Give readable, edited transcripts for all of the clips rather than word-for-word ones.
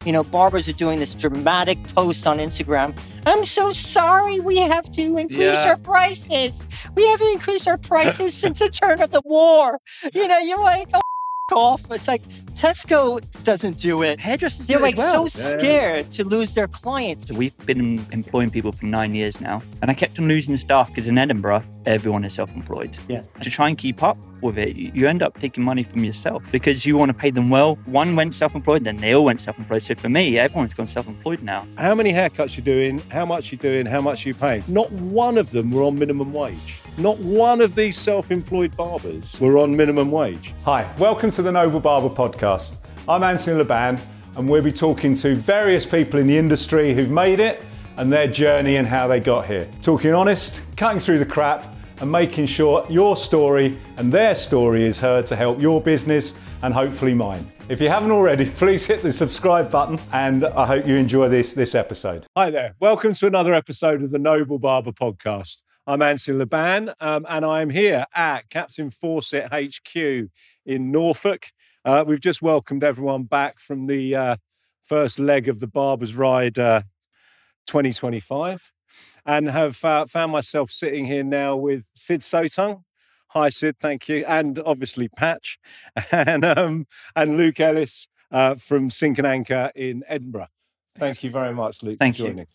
barbers are doing this dramatic post on Instagram. I'm so sorry, we have to increase our prices. We haven't increased our prices since the turn of the war. You're like, off. It's like Tesco doesn't do it. Hairdressers They're do it like as well. so scared to lose their clients. So we've been employing people for 9 years now, and I kept on losing staff because in Edinburgh, everyone is self-employed. Yeah. To try and keep up with it, you end up taking money from yourself because you want to pay them well. One went self-employed, then they all went self-employed. So for me, everyone's gone self-employed now. How many haircuts you're doing, how much you're doing, how much you're paying. Not one of them were on minimum wage. Not one of these self-employed barbers were on minimum wage. Hi, welcome to the Noble Barber Podcast. I'm Anthony Laban, and we'll be talking to various people in the industry who've made it and their journey and how they got here. Talking honest, cutting through the crap, and making sure your story and their story is heard to help your business and hopefully mine. If you haven't already, please hit the subscribe button, and I hope you enjoy this episode. Hi there, welcome to another episode of the Noble Barber Podcast. I'm Anthony Laban, and I'm here at Captain Fawcett HQ in Norfolk. We've just welcomed everyone back from the first leg of the Barbers Ride 2025, and have found myself sitting here now with Sid Sotung. Hi, Sid, thank you. And obviously Patch, and Luke Ellis from Sink and Anchor in Edinburgh. Thank you very much, Luke, for joining.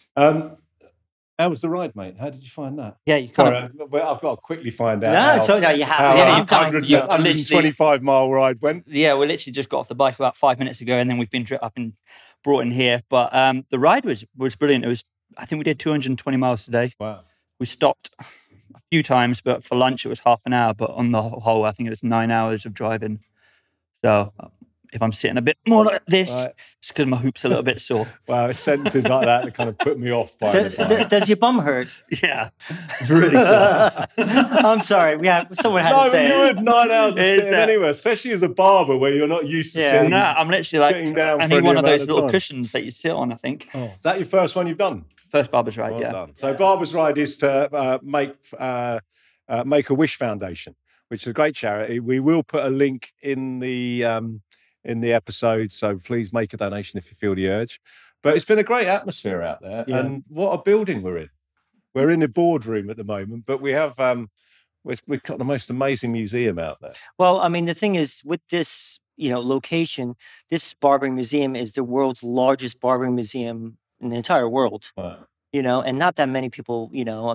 How was the ride, mate? How did you find that? Yeah, you can't. Well, I've got to quickly find out. No, so no, you have. How Yeah, a 125-mile ride went. Yeah, we literally just got off the bike about 5 minutes ago, and then we've been up and brought in here. But the ride was brilliant. I think we did 220 miles today. Wow. We stopped a few times, but for lunch it was half an hour. But on the whole, I think it was 9 hours of driving. So if I'm sitting a bit more like this, it's because my hoop's a little bit sore. Wow, it's sentences like that kind of put me off. Does your bum hurt? Yeah, it's really sore. I'm sorry. Someone had to say you it. had 9 hours of sitting anywhere, especially as a barber where you're not used to sitting. No, I'm literally sitting down. I need one of those little cushions that you sit on, I think. Oh, is that your first one you've done? First Barbers Ride, Well yeah. done. So Barbers Ride is to Make-A-Wish Foundation, which is a great charity. We will put a link in the episode, so please make a donation if you feel the urge. But it's been a great atmosphere out there, and what a building we're in. We're in the boardroom at the moment, but we have we've got the most amazing museum out there. Well, I mean, the thing is, with this location, this barbering museum is the world's largest barbering museum in the entire world. Wow. And not that many people,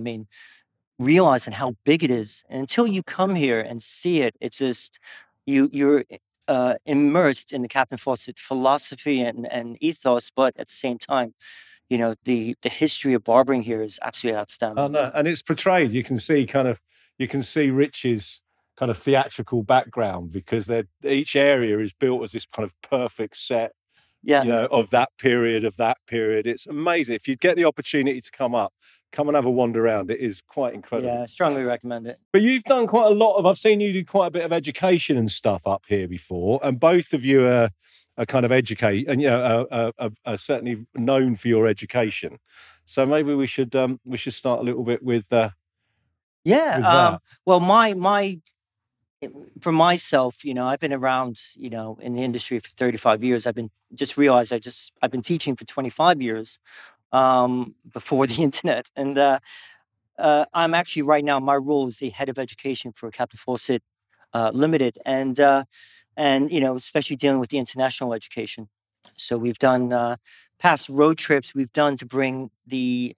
realize how big it is. And until you come here and see it, it's just you're immersed in the Captain Fawcett philosophy and ethos, but at the same time, the history of barbering here is absolutely outstanding. Oh no, and it's portrayed. You can see Rich's kind of theatrical background, because each area is built as this kind of perfect set. Yeah. Of that period. It's amazing. If you get the opportunity to come and have a wander around. It is quite incredible. Yeah, I strongly recommend it. But you've done quite a lot I've seen you do quite a bit of education and stuff up here before, and both of you are kind of educate, and are certainly known for your education. So maybe we should start a little bit with that. Well, my for myself, I've been around, in the industry for 35 years. I've been teaching for 25 years before the internet. And I'm actually right now, my role is the head of education for Captain Fawcett Limited. And especially dealing with the international education. So we've done past road trips we've done to bring the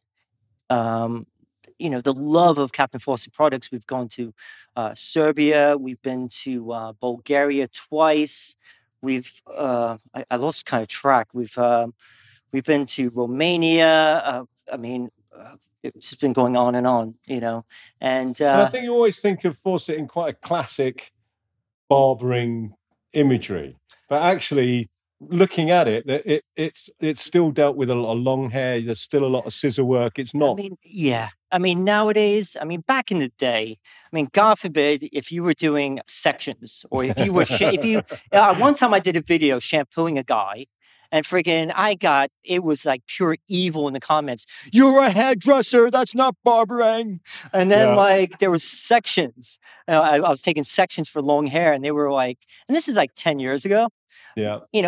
love of Captain Fawcett products. We've gone to Serbia. We've been to Bulgaria twice. I lost kind of track. We've been to Romania. It's just been going on and on, And I think you always think of Fawcett in quite a classic barbering imagery, but actually, looking at it, it's still dealt with a lot of long hair. There's still a lot of scissor work. It's not. Nowadays, back in the day, God forbid if you were doing sections, or if you were, one time I did a video shampooing a guy, and friggin' it was like pure evil in the comments. You're a hairdresser, that's not barbering. And then there was sections. I was taking sections for long hair, and they were like, and this is like 10 years ago. Yeah.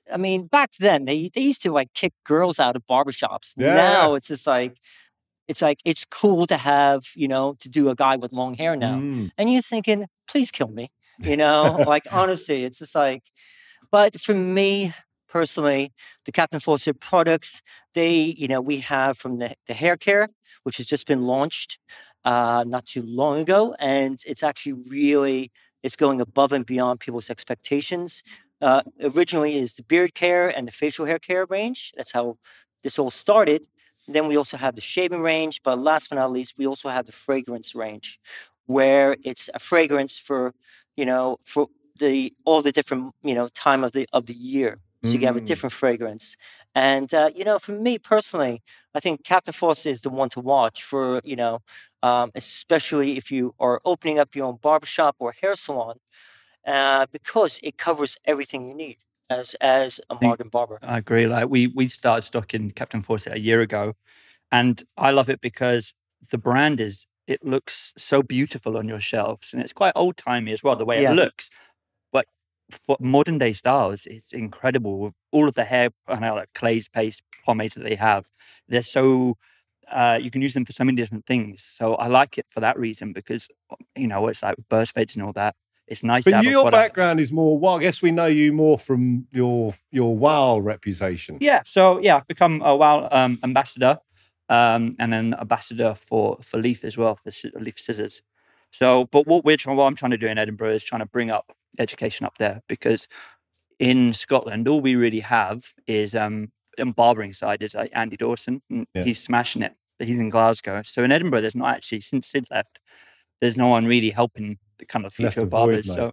I mean, back then they used to like kick girls out of barbershops. Yeah. Now it's just like, it's cool to have, to do a guy with long hair now. And you're thinking, please kill me, like, honestly, it's just like, but for me personally, the Captain Fawcett products, we have from the hair care, which has just been launched not too long ago. And it's actually it's going above and beyond people's expectations. Originally is the beard care and the facial hair care range. That's how this all started. Then we also have the shaving range, but last but not least, we also have the fragrance range, where it's a fragrance for all the different time of the year. So you have a different fragrance. And for me personally, I think Captain Fawcett is the one to watch for especially if you are opening up your own barbershop or hair salon, because it covers everything you need as a modern barber. I agree. Like we started stocking Captain Fawcett a year ago, and I love it because the brand it looks so beautiful on your shelves, and it's quite old timey as well, the way it looks. But for modern day styles, it's incredible with all of the hair, like glaze paste pomades that they have. They're so you can use them for so many different things. So I like it for that reason, because it's like burst fades and all that. It's nice. But to have your background is more. Well, I guess we know you more from your WOW reputation. Yeah. So I've become a WOW ambassador, and an ambassador for Leaf as well, for Leaf Scissors. So, but what I'm trying to do in Edinburgh is trying to bring up education up there, because in Scotland all we really have is on barbering side is like Andy Dawson. And he's smashing it. He's in Glasgow. So in Edinburgh, there's not actually, since Sid left, there's no one really helping the kind of future barbers. So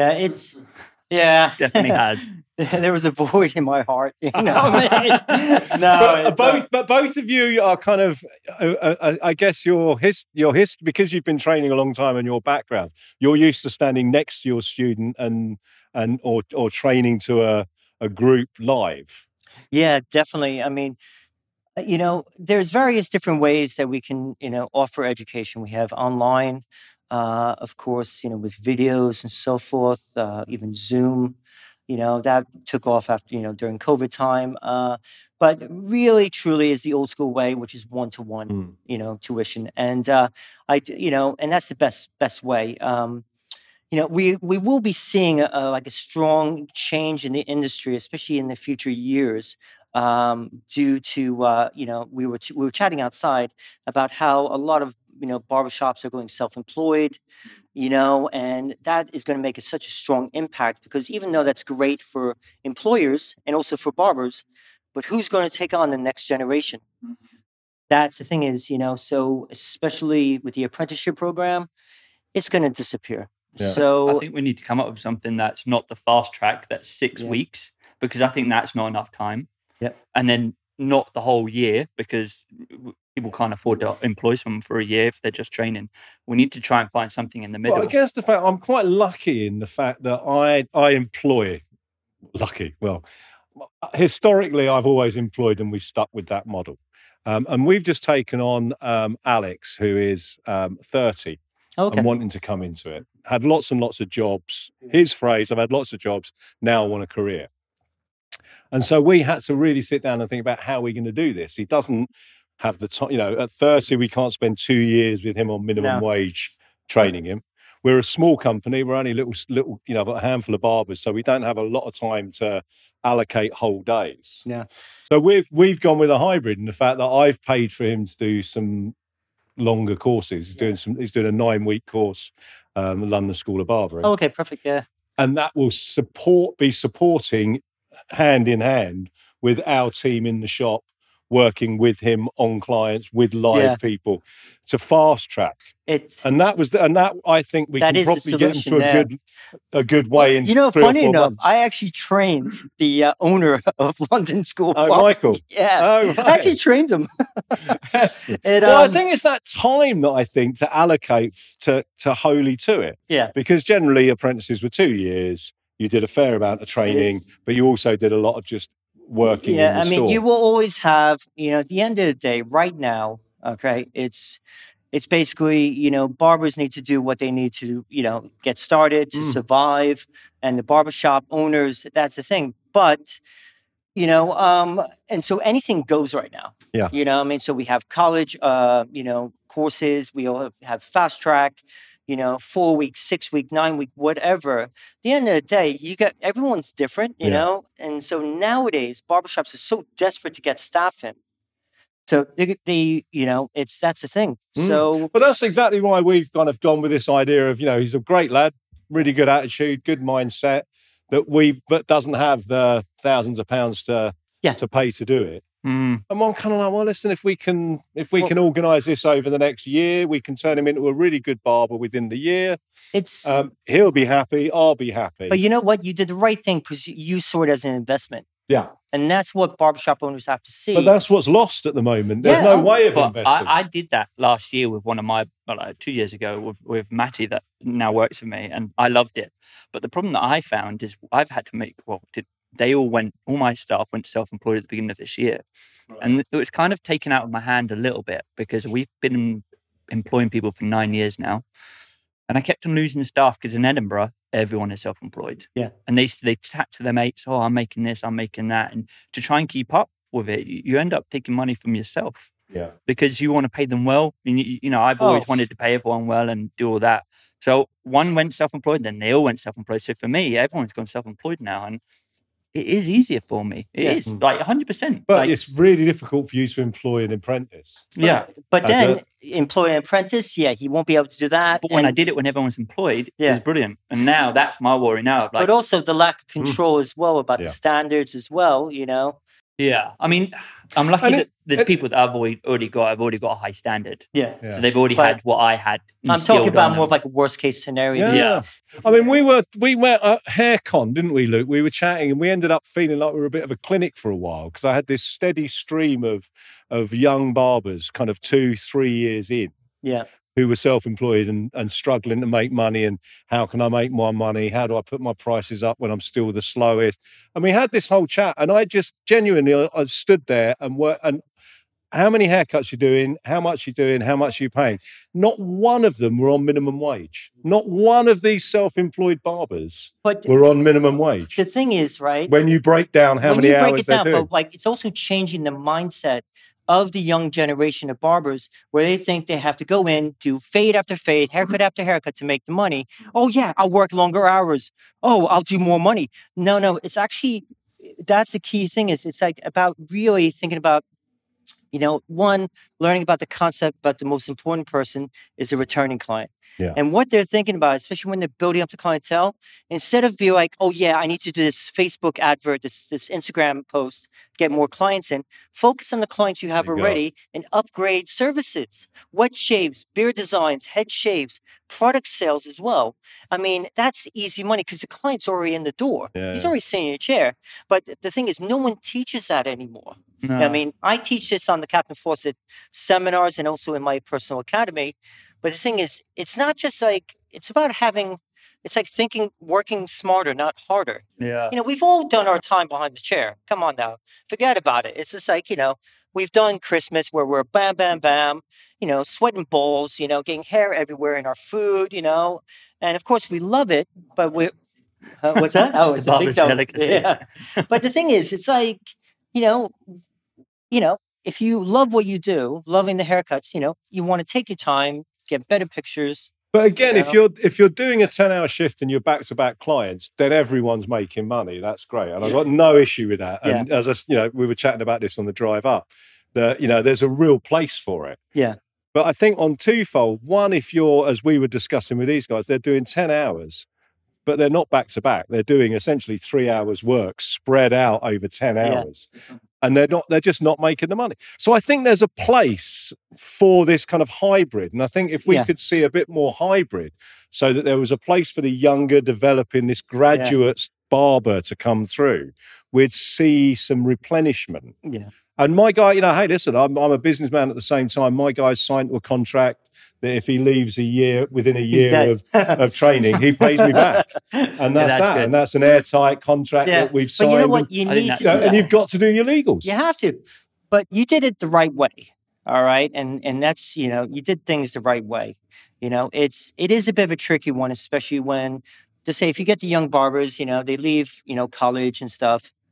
definitely has. There was a void in my heart. But both of you are kind of, I guess your history, because you've been training a long time and your background, you're used to standing next to your student or training to a group live. Yeah, definitely. I mean, there's various different ways that we can, offer education. We have online, of course, with videos and so forth, even Zoom, that took off after, during COVID time. But really, truly is the old school way, which is one-to-one, tuition. And, and that's the best way. We will be seeing a strong change in the industry, especially in the future years, due to we were chatting outside about how a lot of barbershops are going self-employed, and that is going to make such a strong impact, because even though that's great for employers and also for barbers, but who's going to take on the next generation? That's the thing is, so especially with the apprenticeship program, it's going to disappear. Yeah. So I think we need to come up with something that's not the fast track, that's 6 weeks, because I think that's not enough time. Yep. And then not the whole year, because people can't afford to employ someone for a year if they're just training. We need to try and find something in the middle. Well, I guess the fact I'm quite lucky in the fact that I employ. Lucky. Well, historically, I've always employed, and we've stuck with that model. And we've just taken on Alex, who is 30. Okay. And wanting to come into it. Had lots and lots of jobs. His phrase, I've had lots of jobs, now I want a career. And so we had to really sit down and think about how we're going to do this. He doesn't have the time, at 30, we can't spend 2 years with him on minimum wage training him. We're a small company. We're only little, a handful of barbers. So we don't have a lot of time to allocate whole days. Yeah. So we've gone with a hybrid, in the fact that I've paid for him to do some longer courses. He's doing a 9-week course, London School of Barbering. Oh, okay, perfect. Yeah. And that will be supporting hand in hand with our team in the shop, working with him on clients, with live people, to fast track. And that I think we can probably get into a good way in. Funny enough, I actually trained the owner of London School. Oh, Michael. Yeah. Oh, right. I actually trained him. Well, I think it's that time that I think to allocate to wholly to it. Yeah. Because generally apprentices were 2 years. You did a fair amount of training, but you also did a lot of just working in the store. You will always have, at the end of the day, right now, okay, it's basically, barbers need to do what they need to, get started, to survive. And the barbershop owners, that's the thing. But and so anything goes right now. Yeah. I mean, so we have college, courses. We all have fast track, 4 weeks, 6 week, 9 week, whatever. At the end of the day, everyone's different, you know? And so nowadays, barbershops are so desperate to get staff in. So that's the thing. So, but that's exactly why we've kind of gone with this idea of, he's a great lad, really good attitude, good mindset, but doesn't have the thousands of pounds to pay to do it. And I'm kind of like, well, listen, if we can organise this over the next year, we can turn him into a really good barber within the year. He'll be happy, I'll be happy. But you know what? You did the right thing because you saw it as an investment. Yeah. And that's what barbershop owners have to see. But that's what's lost at the moment. There's no way of investing. I did that last year with one of my, 2 years ago with Matty that now works for me, and I loved it. But the problem that I found is I've had to make, all my staff went self-employed at the beginning of this year. Right. And it was kind of taken out of my hand a little bit because we've been employing people for 9 years now. And I kept on losing staff because in Edinburgh, everyone is self-employed. Yeah. And they chat to their mates, I'm making this, I'm making that. And to try and keep up with it, you end up taking money from yourself. Yeah. Because you want to pay them well. I've always wanted to pay everyone well and do all that. So one went self-employed, then they all went self-employed. So for me, everyone's gone self-employed now. And it is easier for me. It is like 100%. But it's really difficult for you to employ an apprentice. But then employ an apprentice, he won't be able to do that. But when I did it when everyone was employed, it was brilliant. And now that's my worry now. But also the lack of control as well about the standards as well, Yeah. I mean, I'm lucky that the people that I've already got a high standard. Yeah. So they've already had what I had. I'm talking about more of like a worst case scenario. Yeah. I mean, we went at HairCon, didn't we, Luke? We were chatting and we ended up feeling like we were a bit of a clinic for a while because I had this steady stream of young barbers kind of 2-3 years in. Yeah. Who were self-employed and struggling to make money, and how can I make more money? How do I put my prices up when I'm still the slowest? And we had this whole chat, and I just genuinely I stood there and how many haircuts you're doing, how much you're doing, how much you're paying. Not one of them were on minimum wage. Not one of these self-employed barbers were on minimum wage. The thing is, right? When you break down how many hours they're doing. But it's also changing the mindset of the young generation of barbers where they think they have to go in, do fade after fade, haircut after haircut to make the money. Oh, yeah, I'll work longer hours. Oh, I'll do more money. No, it's actually, that's the key thing is it's like about really thinking about, one, learning about the concept, but the most important person is the returning client. Yeah. And what they're thinking about, especially when they're building up the clientele, instead of being like, oh yeah, I need to do this Facebook advert, this Instagram post, get more clients in, focus on the clients you have already and upgrade services, wet shaves, beard designs, head shaves, product sales as well. I mean, that's easy money because the client's already in the door. Yeah, He's already sitting in a chair. But the thing is, no one teaches that anymore. No. I mean, I teach this on the Captain Fawcett seminars and also in my personal academy. But the thing is, it's not just like, it's about it's like working smarter, not harder. Yeah. We've all done our time behind the chair. Come on now. Forget about it. It's just like, we've done Christmas where we're bam, bam, bam, sweating balls, getting hair everywhere in our food, and of course we love it, but what's that? Oh, it's a big delicacy. Yeah. But the thing is, it's like, if you love what you do, loving the haircuts, you want to take your time, get better pictures. But again, if you're doing a 10-hour shift and you're back-to-back clients, then everyone's making money. That's great, and I've got no issue with that. And as we were chatting about this on the drive up, that there's a real place for it. Yeah. But I think on twofold. One, if you're, as we were discussing with these guys, they're doing 10 hours, but they're not back-to-back. They're doing essentially 3 hours work spread out over 10 hours. And they're just not making the money. So I think there's a place for this kind of hybrid. And I think if we could see a bit more hybrid so that there was a place for the younger developing this graduate barber to come through, we'd see some replenishment. Yeah. And my guy, hey, listen, I'm a businessman at the same time. My guy's signed to a contract that if he leaves within a year of training, he pays me back. And that's that. Good. And that's an airtight contract that we've signed. But you know what? You need to do and you've got to do your legals. You have to. But you did it the right way. All right. And that's, you did things the right way. It is a bit of a tricky one, especially when, just say, if you get the young barbers, they leave, college and stuff.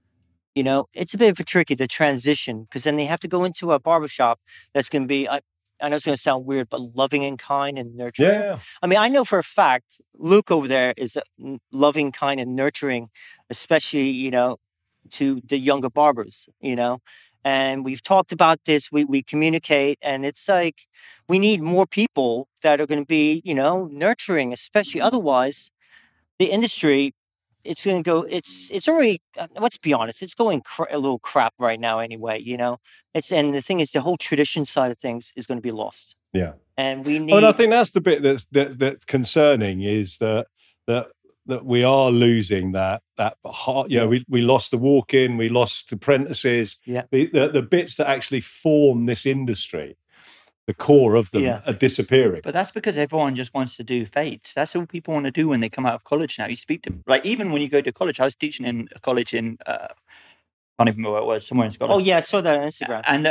you know, it's a bit of a tricky, the transition, because then they have to go into a barbershop that's going to be, I know it's going to sound weird, but loving and kind and nurturing. Yeah. I mean, I know for a fact, Luke over there is loving, kind, and nurturing, especially, you know, to the younger barbers, you know. And we've talked about this, we communicate, and it's like we need more people that are going to be, you know, nurturing, especially otherwise the industry, it's going to go, it's already, let's be honest, it's going a little crap right now anyway, you know. And the thing is, the whole tradition side of things is going to be lost. Yeah. And we need. Well, I think that's the bit that's concerning, is that we are losing that heart. You know, we lost the walk-in, we lost the apprentices. Yeah. The bits that actually form this industry, the core of them, are disappearing. But that's because everyone just wants to do fades. That's all people want to do when they come out of college now. You speak to, like, even when you go to college, I was teaching in a college in, I can't even remember where it was, somewhere in Scotland. Oh, yeah, I saw that on Instagram. And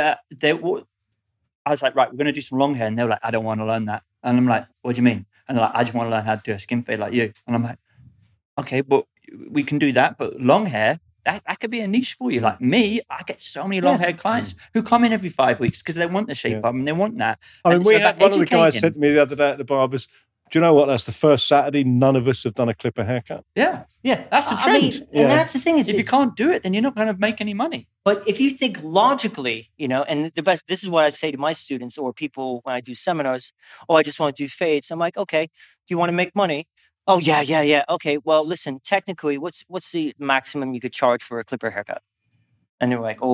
I was like, right, we're going to do some long hair. And they were like, I don't want to learn that. And I'm like, what do you mean? And they're like, I just want to learn how to do a skin fade like you. And I'm like, okay, but we can do that. But long hair, that could be a niche for you. Like me, I get so many long hair clients who come in every 5 weeks because they want the shape up and they want that. I mean, we had one of the guys said to me the other day at the barbers, do you know what? That's the first Saturday none of us have done a clipper haircut. Yeah. That's the trend. I mean, and that's the thing is, if you can't do it, then you're not going to make any money. But if you think logically, you know, and this is what I say to my students or people when I do seminars, I just want to do fades. I'm like, okay, do you want to make money? Oh, yeah. Okay, well, listen, technically, what's the maximum you could charge for a clipper haircut? And they're like,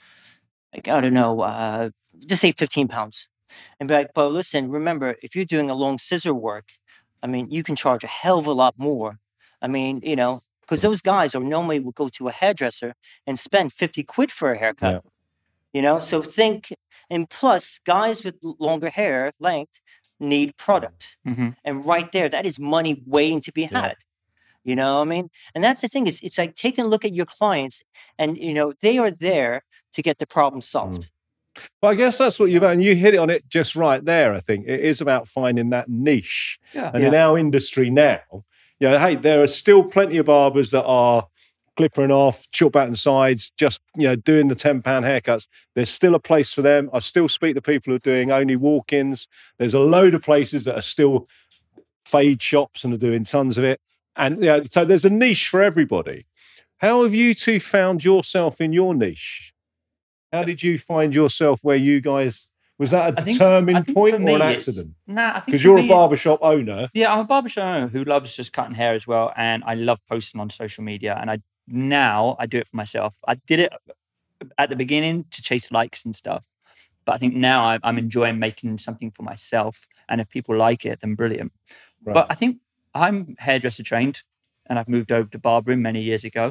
I don't know, just say 15 pounds. And be like, but listen, remember, if you're doing a long scissor work, I mean, you can charge a hell of a lot more. I mean, you know, because those guys normally will go to a hairdresser and spend 50 quid for a haircut. Yeah. You know, so think, and plus, guys with longer hair length need product. Mm-hmm. And right there, that is money waiting to be had. You know what I mean? And that's the thing, is it's like taking a look at your clients and, you know, they are there to get the problem solved. Well, I guess that's what and you hit it on it just right there. I think it is about finding that niche. And in our industry now, you know, hey, there are still plenty of barbers that are clipping off, short back and sides, just, you know, doing the £10 haircuts. There's still a place for them. I still speak to people who are doing only walk-ins. There's a load of places that are still fade shops and are doing tons of it. And you know, so there's a niche for everybody. How have you two found yourself in your niche? How did you find yourself where you guys, was that a determined point or an accident? Nah, I think because you're a barbershop owner. Yeah, I'm a barbershop owner who loves just cutting hair as well. And I love posting on social media. And now I do it for myself. I did it at the beginning to chase likes and stuff. But I think now I'm enjoying making something for myself. And if people like it, then brilliant. Right. But I think I'm hairdresser trained and I've moved over to barbering many years ago.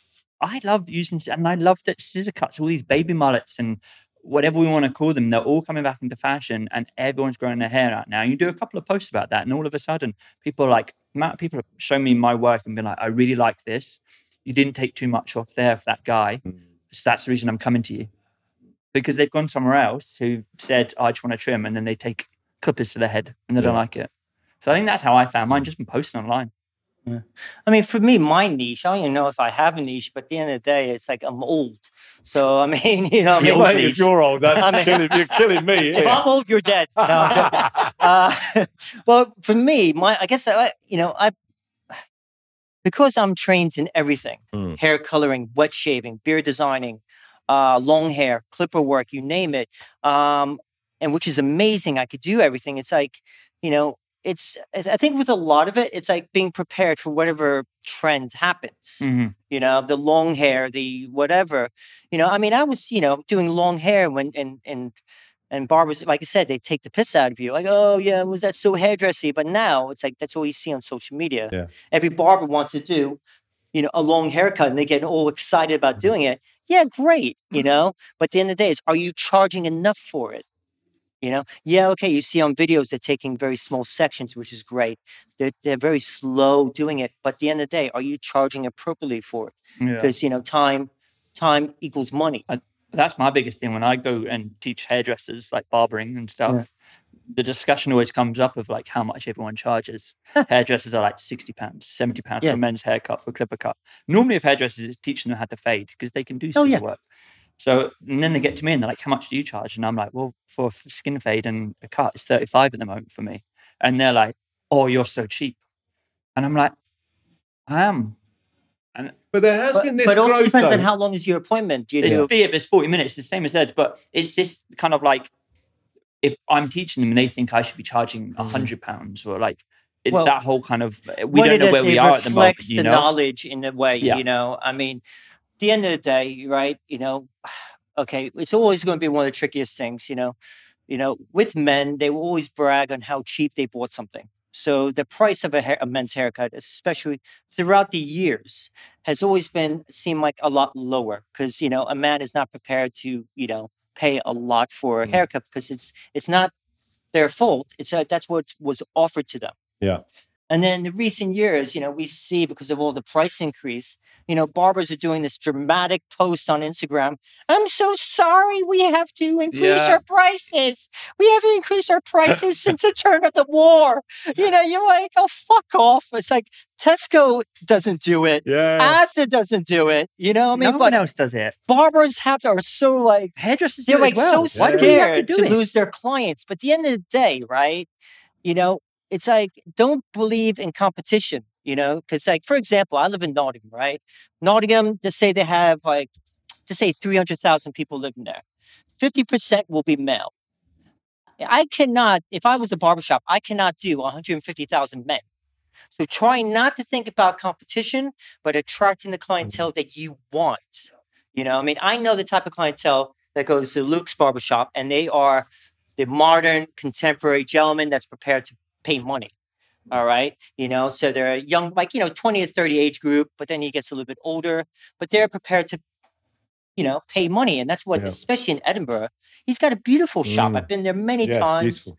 I love using, and I love that scissor cuts, all these baby mullets and whatever we want to call them, they're all coming back into fashion and everyone's growing their hair out now. You do a couple of posts about that and all of a sudden people are like, people show me my work and be like, I really like this. You didn't take too much off there for that guy. So that's the reason I'm coming to you. Because they've gone somewhere else who've said, I just want to trim, and then they take clippers to their head and they don't like it. So I think that's how I found mine, just been posting online. Yeah. I mean, for me, my niche, I don't even know if I have a niche, but at the end of the day, it's like I'm old. So, I mean, you know, if you're old, you're killing me. If I'm old, you're dead. No, well, for me, I guess, because I'm trained in everything, hair coloring, wet shaving, beard designing, long hair, clipper work, you name it. And which is amazing. I could do everything. It's like, you know, I think with a lot of it, it's like being prepared for whatever trend happens, you know, the long hair, the whatever, you know, I mean, I was, you know, doing long hair when, and barbers, like I said, they take the piss out of you. Like, oh yeah, was that so hairdressy? But now it's like, that's all you see on social media. Yeah. Every barber wants to do, you know, a long haircut and they get all excited about doing it. Yeah, great. You know, but at the end of the day, are you charging enough for it? You know, yeah, okay. You see on videos they're taking very small sections, which is great. They're very slow doing it, but at the end of the day, are you charging appropriately for it? Because you know, time equals money. That's my biggest thing when I go and teach hairdressers like barbering and stuff. the discussion always comes up of like how much everyone charges. Hairdressers are like £60, £70 for a men's haircut, for a clipper cut. Normally, if hairdressers is teaching them how to fade because they can do simple work. So, and then they get to me and they're like, how much do you charge? And I'm like, well, for a skin fade and a cut, it's 35 at the moment for me. And they're like, oh, you're so cheap. And I'm like, I am. But there has been this But growth, also depends though. on how long is your appointment. It's 40 minutes, the same as theirs. But it's this kind of like, if I'm teaching them and they think I should be charging £100 or like, it's that whole kind of, we don't know where we are at the moment. It reflects the knowledge in a way, you know. I mean, at the end of the day, right, you know, okay, it's always going to be one of the trickiest things, you know. With men, they will always brag on how cheap they bought something. So the price of a men's haircut, especially throughout the years, has always seemed like a lot lower because, you know, a man is not prepared to, you know, pay a lot for a haircut because it's not their fault. That's what was offered to them. Yeah. And then in the recent years, you know, we see because of all the price increase, you know, barbers are doing this dramatic post on Instagram. I'm so sorry, we have to increase our prices. We haven't increased our prices since the turn of the war. You know, you're like, oh, fuck off. It's like Tesco doesn't do it. Yeah. Asda doesn't do it. You know what I mean? No one else does it. Barbers are so like, hairdressers they're do like it as well. so Why do we have scared do to it? lose their clients. But at the end of the day, right, you know, it's like, don't believe in competition, you know, because like, for example, I live in Nottingham, right? Nottingham, just say they have like, just say 300,000 people living there. 50% will be male. I cannot, if I was a barbershop, I cannot do 150,000 men. So try not to think about competition, but attracting the clientele that you want. You know, I mean, I know the type of clientele that goes to Luke's barbershop, and they are the modern, contemporary gentleman that's prepared to pay money. All right. You know, so they're a young, like, you know, 20 to 30 age group, but then he gets a little bit older, but they're prepared to, you know, pay money. And that's what, especially in Edinburgh, he's got a beautiful shop. I've been there many times,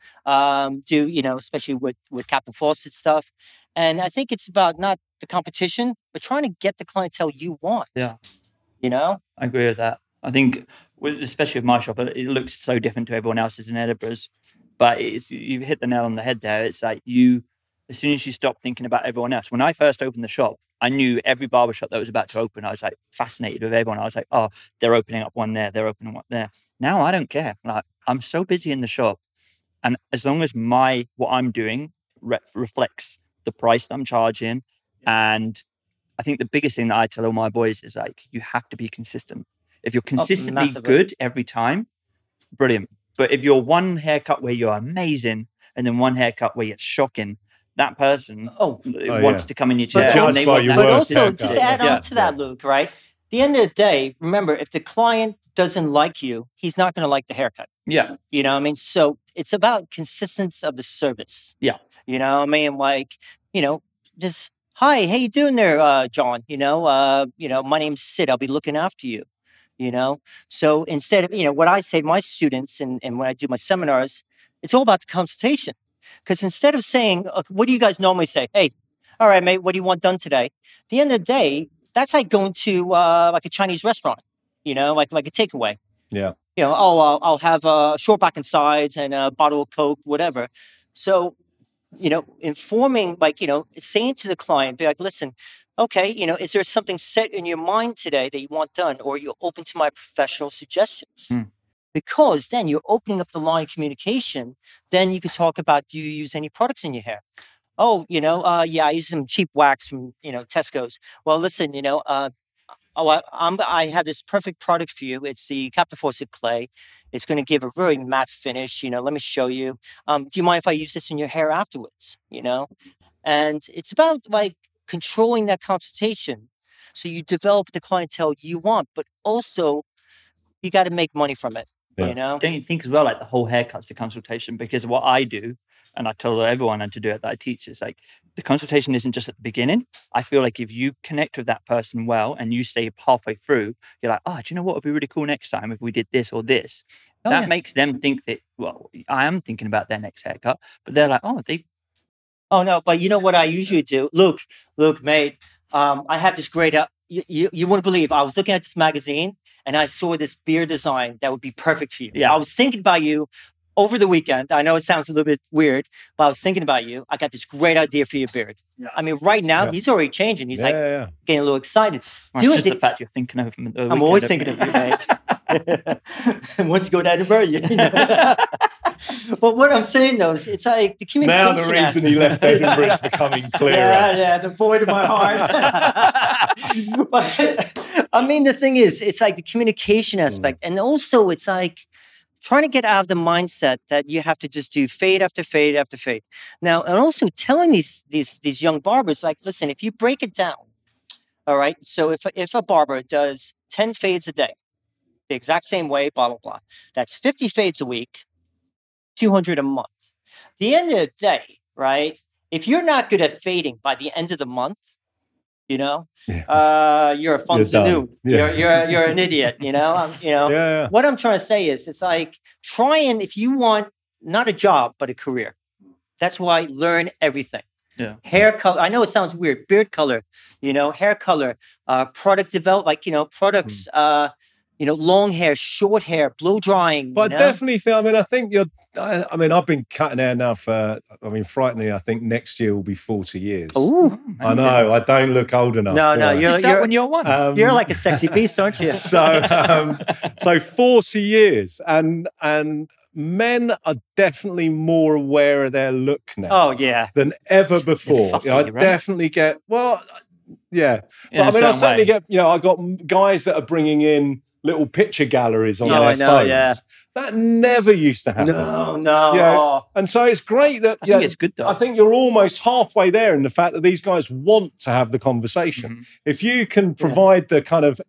you know, especially with Captain Fawcett stuff. And I think it's about not the competition, but trying to get the clientele you want. Yeah. You know? I agree with that. I think, especially with my shop, it looks so different to everyone else's in Edinburgh's. But you hit the nail on the head there. It's like as soon as you stop thinking about everyone else. When I first opened the shop, I knew every barbershop that was about to open. I was like fascinated with everyone. I was like, oh, they're opening up one there. They're opening one there. Now I don't care. Like, I'm so busy in the shop. And as long as what I'm doing reflects the price that I'm charging. And I think the biggest thing that I tell all my boys is like, you have to be consistent. If you're consistently good every time, brilliant. But if you're one haircut where you're amazing and then one haircut where you're shocking, that person wants to come in your chair. But also, just add on to that, Luke, right? At the end of the day, remember, if the client doesn't like you, he's not going to like the haircut. Yeah. You know what I mean? So it's about consistency of the service. Yeah. You know what I mean? Like, you know, just, hi, how you doing there, John? You know, my name's Sid. I'll be looking after you. You know, so instead of, you know, what I say to my students and when I do my seminars, it's all about the consultation. Because instead of saying, what do you guys normally say? Hey, all right, mate, what do you want done today? At the end of the day, that's like going to like a Chinese restaurant, you know, like a takeaway. Yeah. You know, I'll have a short back and sides and a bottle of Coke, whatever. So, you know, informing, like, you know, saying to the client, be like, listen, okay, you know, is there something set in your mind today that you want done, or you're open to my professional suggestions? Because then you're opening up the line of communication. Then you could talk about, do you use any products in your hair? Oh, you know, yeah, I use some cheap wax from, you know, Tesco's. Well, listen, you know, I have this perfect product for you. It's the Captain Fawcett clay. It's going to give a very matte finish. You know, let me show you. Do you mind if I use this in your hair afterwards? You know, and it's about like controlling that consultation, so you develop the clientele you want, but also you got to make money from it. You know, don't you think as well, like the whole haircut's the consultation? Because what I do, and I tell everyone to do it that I teach, is like the consultation isn't just at the beginning. I feel like if you connect with that person well and you say halfway through, you're like, oh, do you know what would be really cool next time if we did this or this? That makes them think that, well, I am thinking about their next haircut, but they're like, oh no, but you know what I usually do? Luke, mate, I have this great, you wouldn't believe, I was looking at this magazine and I saw this beard design that would be perfect for you. Yeah. I was thinking about you over the weekend, I know it sounds a little bit weird, but I was thinking about you. I got this great idea for your beard. Yeah. I mean, right now, he's already changing. He's getting a little excited. Well, it's just the fact you're thinking of him. I'm always thinking of you, mate. Once you go to Edinburgh, But what I'm saying, though, is it's like the communication. Now the reason he left Edinburgh is becoming clearer. Yeah, the void of my heart. But, I mean, the thing is, it's like the communication aspect. And also, it's like, trying to get out of the mindset that you have to just do fade after fade after fade. Now, and also telling these young barbers, like, listen, if you break it down, all right. So if a barber does 10 fades a day, the exact same way, blah blah blah, that's 50 fades a week, 200 a month. At the end of the day, right? If you're not good at fading by the end of the month, you're a funky dude. You're an idiot. What I'm trying to say is, it's like if you want not a job but a career. That's why learn everything. Yeah. Hair color. I know it sounds weird. Beard color. Hair color. Product develop. Products. Long hair, short hair, blow drying. But definitely think. I think you're. I've been cutting hair now for. Frighteningly, I think next year will be 40 years. Ooh, I know. I don't look old enough. No. You're when you're one. You're like a sexy beast, aren't you? So 40 years, and men are definitely more aware of their look now. Oh yeah, than ever before. Fussy, I right? definitely get. Well, yeah. But I certainly get. I got guys that are bringing in little picture galleries on their phones. Yeah. That never used to happen. No. And so it's great that. I think it's good though. I think you're almost halfway there in the fact that these guys want to have the conversation. Mm-hmm. If you can provide the kind of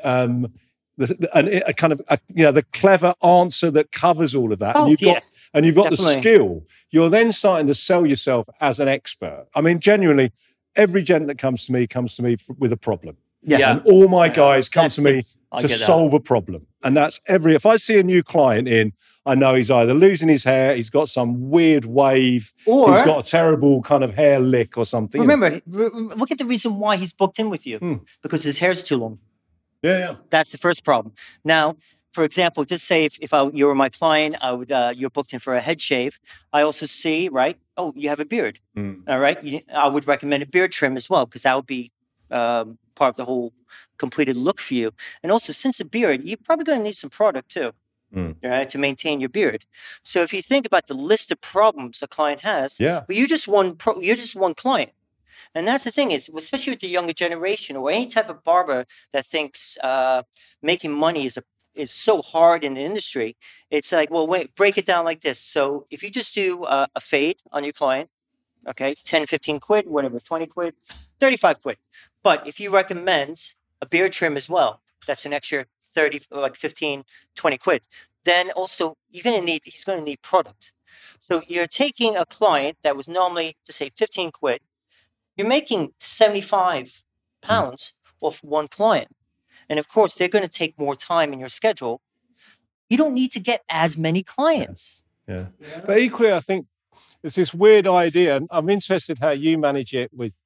the clever answer that covers all of that, and you've got the skill, you're then starting to sell yourself as an expert. I mean, genuinely, every gent that comes to me with a problem. Yeah. And all my guys come to me to solve a problem. And that's if I see a new client in, I know he's either losing his hair, he's got some weird wave, or he's got a terrible kind of hair lick or something. Remember, look at the reason why he's booked in with you. Because his hair's too long. Yeah. That's the first problem. Now, for example, just say if you were my client, you're booked in for a head shave. I also see, right? Oh, you have a beard. All right. I would recommend a beard trim as well, because that would be part of the whole completed look for you. And also, since a beard, you're probably going to need some product too, right, to maintain your beard. So if you think about the list of problems a client has, but you're just one client. And that's the thing is, especially with the younger generation or any type of barber that thinks making money is so hard in the industry. It's like, well, wait, break it down like this. So if you just do a fade on your client, okay, 10, 15 quid, whatever, 20 quid, 35 quid. But if you recommend a beard trim as well, that's an extra 30, like 15, 20 quid. Then also he's going to need product. So you're taking a client that was normally, just say 15 quid, you're making 75 pounds off one client. And of course, they're going to take more time in your schedule. You don't need to get as many clients. Yeah. But equally, I think it's this weird idea, and I'm interested how you manage it with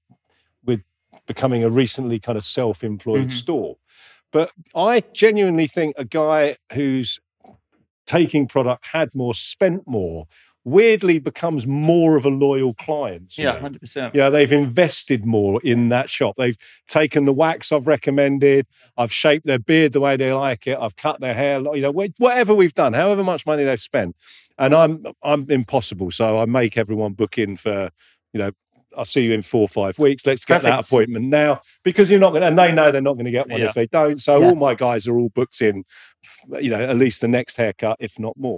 becoming a recently kind of self-employed store. But I genuinely think a guy who's taking product, had more, spent more, weirdly becomes more of a loyal client. Yeah, 100%. Yeah, they've invested more in that shop. They've taken the wax I've recommended. I've shaped their beard the way they like it. I've cut their hair. Whatever we've done, however much money they've spent. And I'm impossible, so I make everyone book in for, I'll see you in 4 or 5 weeks. Let's get that appointment now, because you're not going to, and they know they're not going to get one if they don't. So all my guys are all booked in, at least the next haircut, if not more.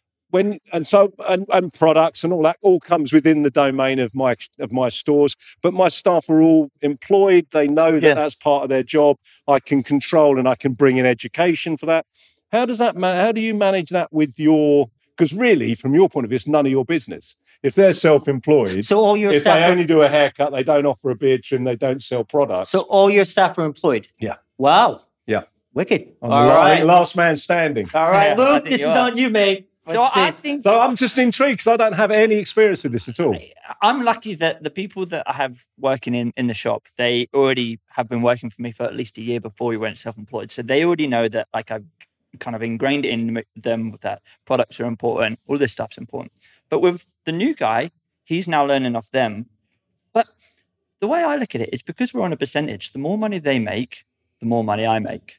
And products and all that all comes within the domain of my stores. But my staff are all employed. They know that that's part of their job. I can control and I can bring in education for that. How do you manage that with your? Because really, from your point of view, it's none of your business. If they're self-employed, so if they only do a haircut, they don't offer a beard trim, they don't sell products. So all your staff are employed? Yeah. Wow. Yeah. Wicked. All right. Last man standing. All right, Luke, this is on you, mate. So I'm just intrigued because I don't have any experience with this at all. I'm lucky that the people that I have working in the shop, they already have been working for me for at least a year before we went self-employed. So they already know that kind of ingrained in them that products are important, all this stuff's important. But with the new guy, he's now learning off them. But the way I look at it is because we're on a percentage, the more money they make, the more money I make.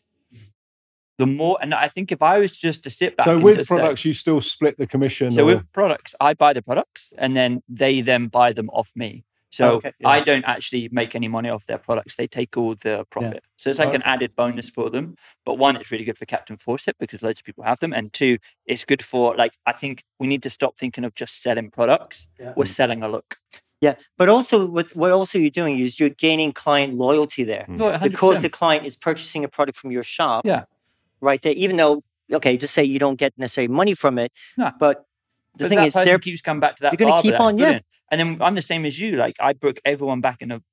The more, and I think if I was just to sit back. So with products, you still split the commission? So with products, I buy the products and then they then buy them off me. So I don't actually make any money off their products. They take all the profit. Yeah. So it's like an added bonus for them. But one, it's really good for Captain Fawcett because loads of people have them. And two, it's good for, like, I think we need to stop thinking of just selling products. Yeah. We're selling a look. Yeah, but also what also you're doing is you're gaining client loyalty there. Because the client is purchasing a product from your shop. Yeah. Right there, even though, okay, just say you don't get necessarily money from it, but the thing is, they keeps coming back to that. They're going to keep on, And then I'm the same as you. Like I book everyone back in a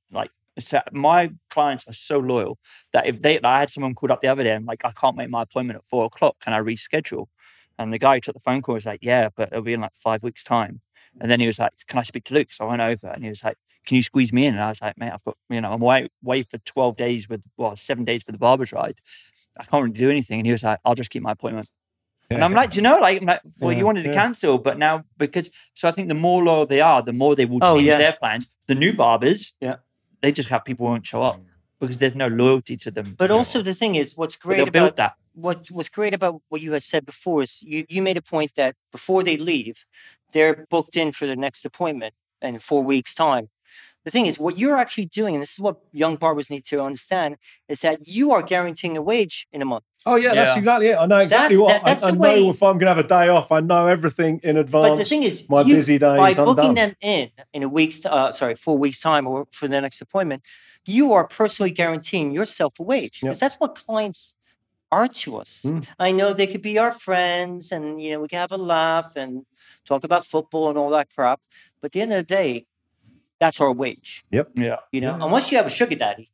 my clients are so loyal that if I had someone called up the other day and like I can't make my appointment at 4:00, can I reschedule? And the guy who took the phone call was like, yeah, but it'll be in like 5 weeks' time. And then he was like, can I speak to Luke? So I went over and he was like, can you squeeze me in? And I was like, mate, I've got, I'm away for 12 days 7 days for the barber's ride. I can't really do anything. And he was like, I'll just keep my appointment. Yeah. And I'm like, you wanted to cancel, but now so I think the more loyal they are, the more they will change their plans. The new barbers, they just have people who won't show up because there's no loyalty to them. But also the thing is, what's great about that, what's great about what you had said before is you made a point that before they leave, they're booked in for the next appointment in 4 weeks' time. The thing is, what you're actually doing, and this is what young barbers need to understand, is that you are guaranteeing a wage in a month. Oh, yeah, that's exactly it. I know exactly I know if I'm going to have a day off. I know everything in advance. But the thing is, busy days, by booking them in a 4 weeks' time or for the next appointment, you are personally guaranteeing yourself a wage. Because that's what clients are to us. I know they could be our friends and, we can have a laugh and talk about football and all that crap. But at the end of the day, that's our wage. Yep. Yeah. Unless you have a sugar daddy.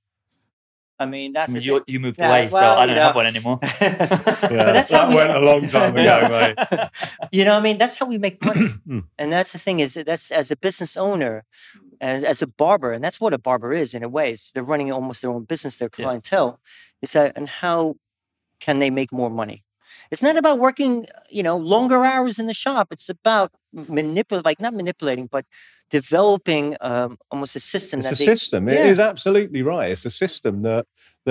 I mean, that's you moved away, so I don't have one anymore. But that's that went a long time ago, mate. That's how we make money. And that's the thing is that's as a business owner, as a barber, and that's what a barber is in a way. They're running almost their own business, their clientele. Is that and how can they make more money? It's not about working, longer hours in the shop. It's about not manipulating, but developing almost a system. It's a system. It is absolutely right. It's a system that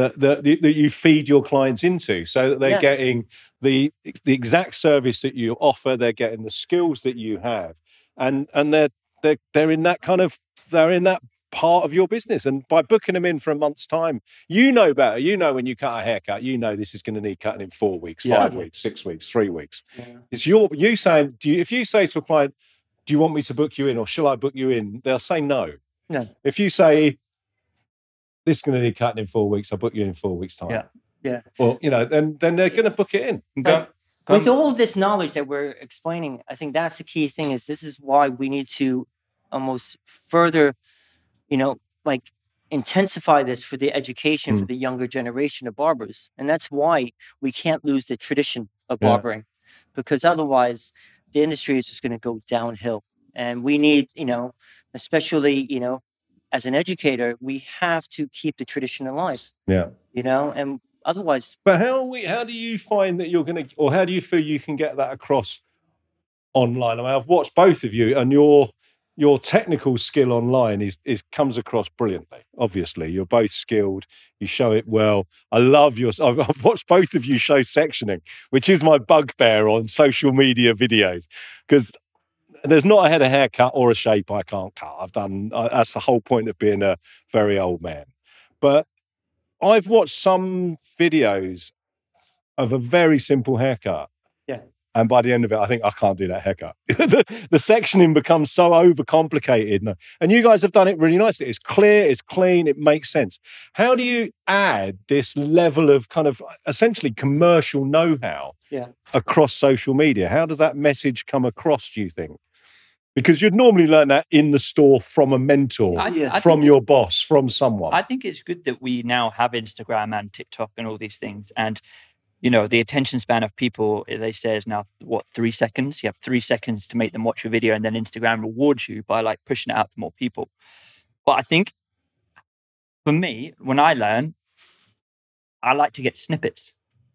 you feed your clients into, so that they're getting the exact service that you offer. They're getting the skills that you have, and they're in that they're in that part of your business. And by booking them in for a month's time, you know better. When you cut a haircut, this is going to need cutting in 4 weeks, 5 weeks, 6 weeks, 3 weeks. It's you saying, if you say to a client, do you want me to book you in or shall I book you in? They'll say no. No. If you say, this is going to need cutting in 4 weeks, I'll book you in 4 weeks' time. Yeah. Well, then they're going to book it in. With all this knowledge that we're explaining, I think that's the key thing is this is why we need to almost further, intensify this for the education for the younger generation of barbers. And that's why we can't lose the tradition of barbering because otherwise the industry is just going to go downhill. And we need, especially, as an educator, we have to keep the tradition alive. Yeah. And otherwise. But how do you find that you're going to, or how do you feel you can get that across online? I mean, I've watched both of you and your technical skill online is comes across brilliantly. Obviously, you're both skilled. You show it well. I love I've watched both of you show sectioning, which is my bugbear on social media videos, because there's not a head of haircut or a shape I can't cut. That's the whole point of being a very old man. But I've watched some videos of a very simple haircut. Yeah. And by the end of it, I think I can't do that haircut. the sectioning becomes so overcomplicated. And you guys have done it really nicely. It's clear, it's clean, it makes sense. How do you add this level of kind of essentially commercial know-how across social media? How does that message come across, do you think? Because you'd normally learn that in the store from a mentor, from your boss, from someone. I think it's good that we now have Instagram and TikTok and all these things. And the attention span of people, they say, is now, 3 seconds? You have 3 seconds to make them watch your video, and then Instagram rewards you by pushing it out to more people. But I think for me, when I learn, I like to get snippets.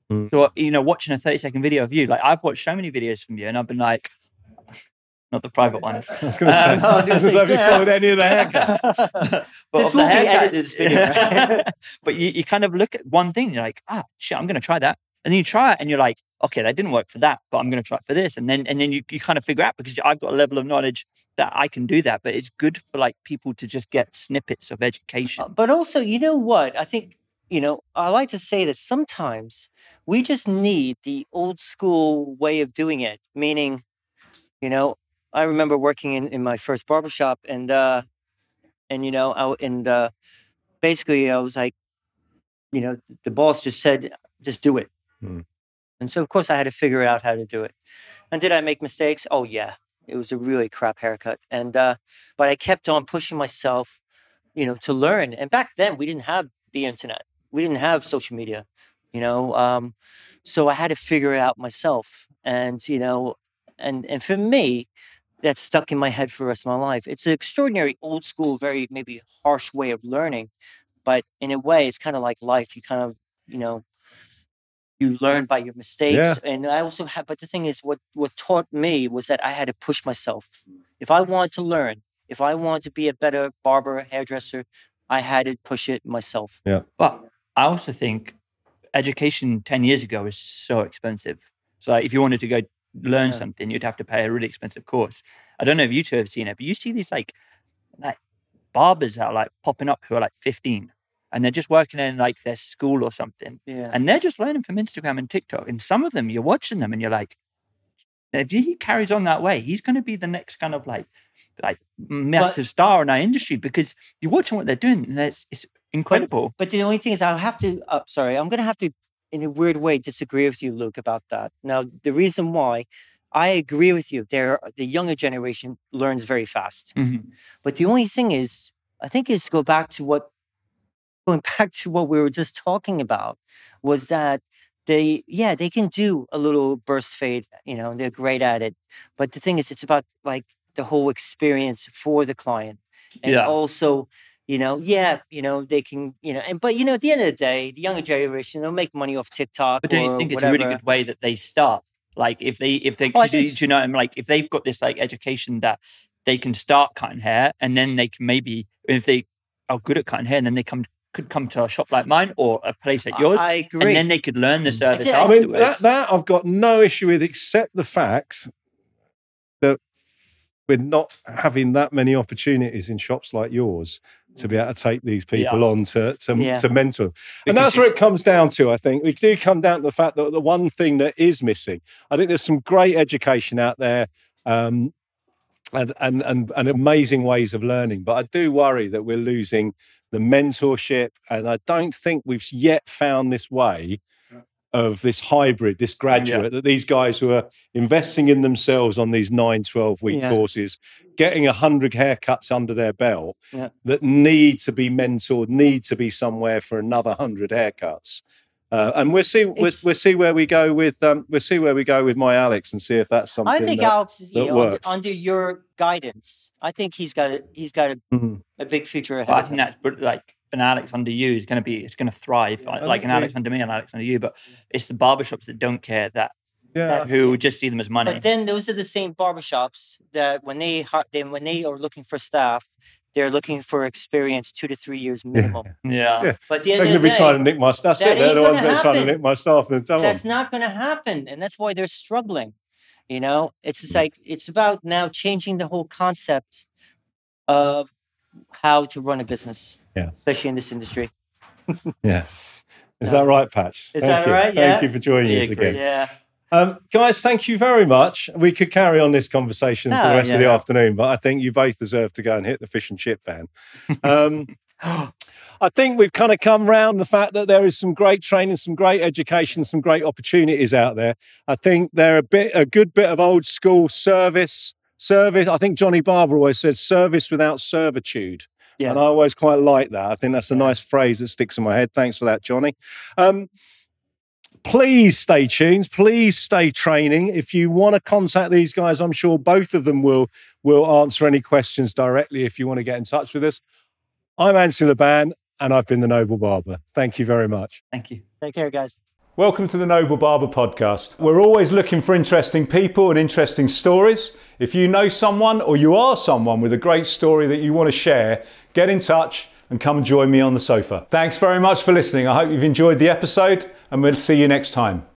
So, watching a 30-second video of you, like I've watched so many videos from you and I've been like, not the private ones. I was going to say, have you followed any of the haircuts? This will be edited, this video. Right? But you kind of look at one thing and you're like, shit, I'm going to try that. And then you try it and you're like, okay, that didn't work for that, but I'm going to try it for this. And then you kind of figure out, because I've got a level of knowledge that I can do that. But it's good for like people to just get snippets of education. But also, you know what? I think, I like to say that sometimes we just need the old school way of doing it. Meaning, I remember working in my first barbershop basically I was like, the boss just said, just do it. And so, of course, I had to figure out how to do it. And did I make mistakes? Oh, yeah. It was a really crap haircut. And but I kept on pushing myself, to learn. And back then, we didn't have the internet. We didn't have social media, so I had to figure it out myself. And, and for me, that stuck in my head for the rest of my life. It's an extraordinary, old school, very maybe harsh way of learning. But in a way, it's kind of like life. You kind of, you learn by your mistakes. Yeah. And I also have, but the thing is, what taught me was that I had to push myself. If I wanted to learn, if I wanted to be a better barber, hairdresser, I had to push it myself. Yeah. But I also think education 10 years ago is so expensive. So if you wanted to go learn something, you'd have to pay a really expensive course. I don't know if you two have seen it, but you see these like barbers that are like popping up who are like 15 and they're just working in like their school or something. Yeah. And they're just learning from Instagram and TikTok. And some of them, you're watching them and you're like, if he carries on that way, he's going to be the next kind of like massive star in our industry, because you're watching what they're doing and it's incredible. But the only thing is, I'm going to have to, in a weird way, disagree with you, Luke, about that. Now, the reason why, I agree with you, the younger generation learns very fast. Mm-hmm. But the only thing is, I think it's going back to what we were just talking about, was that they can do a little burst fade, they're great at it. But the thing is, it's about like the whole experience for the client. And also, they can, but at the end of the day, the younger generation, they'll make money off TikTok. But don't you think it's a really good way that they start? Like if they, do you know, like if they've got this like education that they can start cutting hair, and then they can maybe, if they are good at cutting hair, and then they could come to a shop like mine or a place like yours. I agree. And then they could learn the service afterwards. afterwards. I mean, that I've got no issue with, except the fact that we're not having that many opportunities in shops like yours to be able to take these people on to mentor them. And that's where it comes down to, I think. We do come down to the fact that the one thing that is missing, I think there's some great education out there and amazing ways of learning. But I do worry that we're losing the mentorship. And I don't think we've yet found this way of this hybrid, this graduate, that these guys who are investing in themselves on these 9, 12-week courses, getting 100 haircuts under their belt, that need to be mentored, need to be somewhere for another 100 haircuts. And we'll see where we go with my Alex, and see if that's something. I think Alex is works. under your guidance. I think he's got a big future ahead. I think that's like an Alex under you is going to thrive, like an Alex under me and Alex under you. But it's the barbershops that don't care, who just see them as money. But then those are the same barbershops that when they are looking for staff, they're looking for experience 2 to 3 years minimum. Yeah. But the end they're going to be trying to nick my staff. They're the ones that are trying to nick my staff. That's not going to happen, and that's why they're struggling. It's just like, it's about now changing the whole concept of how to run a business, especially in this industry. Is that right, Patch? Is that right? Thank you for joining us again. Yeah. Guys, thank you very much. We could carry on this conversation for the rest of the afternoon, but I think you both deserve to go and hit the fish and chip van. I think we've kind of come round the fact that there is some great training, some great education, some great opportunities out there. I think they're a good bit of old school service. I think Johnny Barber always said service without servitude. Yeah. And I always quite like that. I think that's a nice phrase that sticks in my head. Thanks for that, Johnny. Please stay tuned. Please stay training. If you want to contact these guys, I'm sure both of them will answer any questions directly if you want to get in touch with us. I'm Anthony Laban, and I've been the Noble Barber. Thank you very much. Thank you. Take care, guys. Welcome to the Noble Barber Podcast. We're always looking for interesting people and interesting stories. If you know someone or you are someone with a great story that you want to share, get in touch and come join me on the sofa. Thanks very much for listening. I hope you've enjoyed the episode and we'll see you next time.